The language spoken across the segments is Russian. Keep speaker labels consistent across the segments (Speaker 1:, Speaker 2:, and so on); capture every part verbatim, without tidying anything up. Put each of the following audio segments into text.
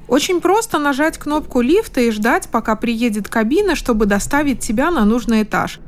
Speaker 1: Очень просто нажать кнопку лифта и ждать, пока приедет кабина, чтобы доставить тебя на нужный этаж.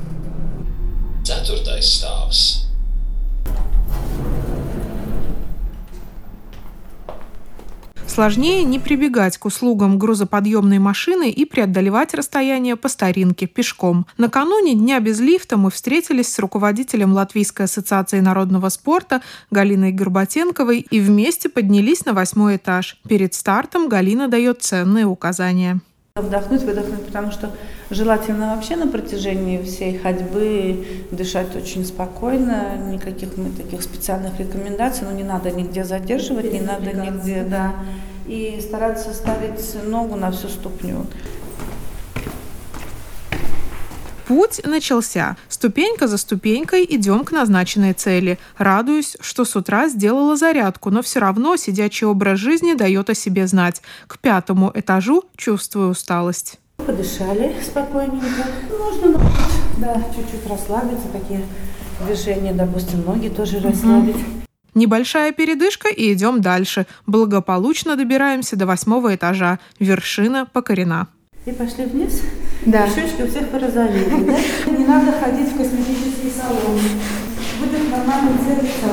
Speaker 1: Сложнее не прибегать к услугам грузоподъемной машины и преодолевать расстояние по старинке пешком. Накануне Дня без лифта мы встретились с руководителем Латвийской ассоциации народного спорта Галиной Горбатенковой и вместе поднялись на восьмой этаж. Перед стартом Галина дает ценные указания.
Speaker 2: Вдохнуть, выдохнуть, потому что желательно вообще на протяжении всей ходьбы дышать очень спокойно, никаких мы таких специальных рекомендаций, но не надо нигде задерживать, не надо нигде, да, и стараться ставить ногу на всю ступню.
Speaker 1: Путь начался. Ступенька за ступенькой идем к назначенной цели. Радуюсь, что с утра сделала зарядку, но все равно сидячий образ жизни дает о себе знать. К пятому этажу чувствую усталость.
Speaker 2: Подышали спокойненько. Нужно, да, чуть-чуть расслабиться, такие движения, допустим, ноги тоже расслабить.
Speaker 1: Небольшая передышка и идем дальше. Благополучно добираемся до восьмого этажа. Вершина покорена.
Speaker 2: И пошли вниз.
Speaker 1: Да.
Speaker 2: Щечки у всех порозовели, да? Не надо ходить в косметический салон. Будет нормально целиться.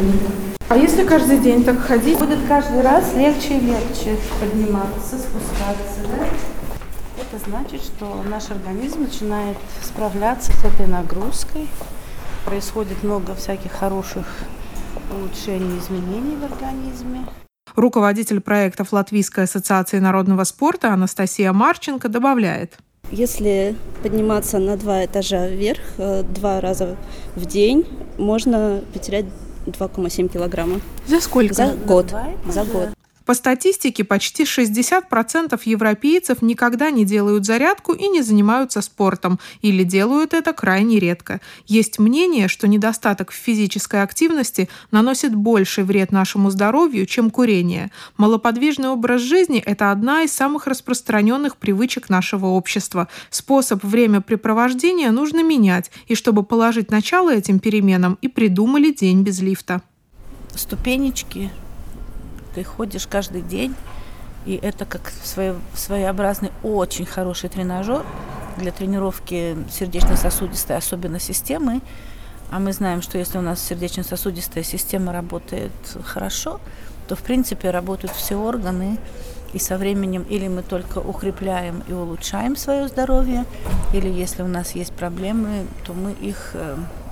Speaker 1: А если каждый день так ходить?
Speaker 2: Будет каждый раз легче и легче подниматься, спускаться, да? Это значит, что наш организм начинает справляться с этой нагрузкой. Происходит много всяких хороших улучшений, изменений в организме.
Speaker 1: Руководитель проектов Латвийской ассоциации народного спорта Анастасия Марченко добавляет.
Speaker 3: Если подниматься на два этажа вверх два раза в день, можно потерять два целых семь килограмма.
Speaker 1: За сколько?
Speaker 3: За год. За год.
Speaker 1: По статистике, почти шестьдесят процентов европейцев никогда не делают зарядку и не занимаются спортом, или делают это крайне редко. Есть мнение, что недостаток в физической активности наносит больший вред нашему здоровью, чем курение. Малоподвижный образ жизни – это одна из самых распространенных привычек нашего общества. Способ времяпрепровождения нужно менять, и чтобы положить начало этим переменам, и придумали день без лифта.
Speaker 2: Ступенечки. Ты ходишь каждый день, и это как своеобразный очень хороший тренажер для тренировки сердечно-сосудистой, особенно системы. А мы знаем, что если у нас сердечно-сосудистая система работает хорошо, то в принципе работают все органы, и со временем или мы только укрепляем и улучшаем свое здоровье, или если у нас есть проблемы, то мы их э,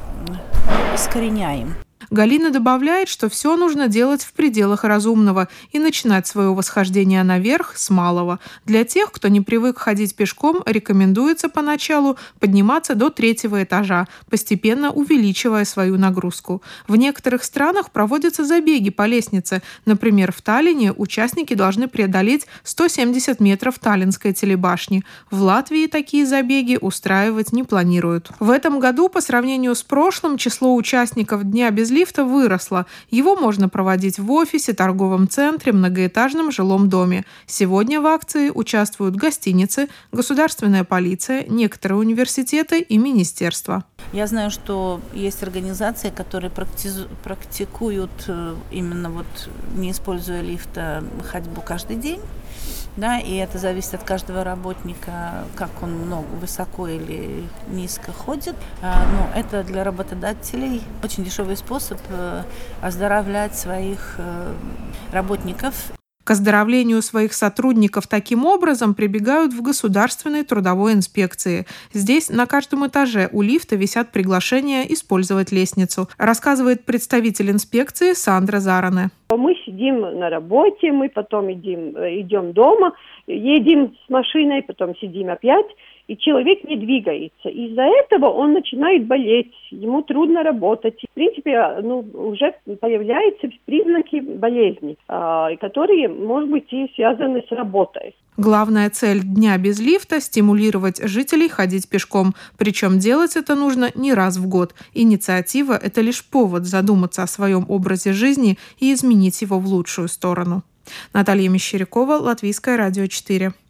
Speaker 2: искореняем.
Speaker 1: Галина добавляет, что все нужно делать в пределах разумного и начинать свое восхождение наверх с малого. Для тех, кто не привык ходить пешком, рекомендуется поначалу подниматься до третьего этажа, постепенно увеличивая свою нагрузку. В некоторых странах проводятся забеги по лестнице. Например, в Таллине участники должны преодолеть сто семьдесят метров Таллинской телебашни. В Латвии такие забеги устраивать не планируют. В этом году, по сравнению с прошлым, число участников Дня без лифта выросло. Его можно проводить в офисе, торговом центре, многоэтажном жилом доме. Сегодня в акции участвуют гостиницы, государственная полиция, некоторые университеты и министерства.
Speaker 2: Я знаю, что есть организации, которые практикуют именно вот, не используя лифта, ходьбу каждый день. Да, и это зависит от каждого работника, как он много, высоко или низко ходит. Но это для работодателей очень дешевый способ оздоровлять своих работников.
Speaker 1: К оздоровлению своих сотрудников таким образом прибегают в государственной трудовой инспекции. Здесь на каждом этаже у лифта висят приглашения использовать лестницу, рассказывает представитель инспекции Сандра Заране.
Speaker 4: Мы сидим на работе, мы потом идем, идем дома, едем с машиной, потом сидим опять, и человек не двигается. Из-за этого он начинает болеть, ему трудно работать. В принципе, ну, уже появляются признаки болезни, которые, может быть, и связаны с работой.
Speaker 1: Главная цель Дня без лифта – стимулировать жителей ходить пешком. Причем делать это нужно не раз в год. Инициатива – это лишь повод задуматься о своем образе жизни и изменить его в лучшую сторону. Наталья Мещерякова, Латвийское радио четыре.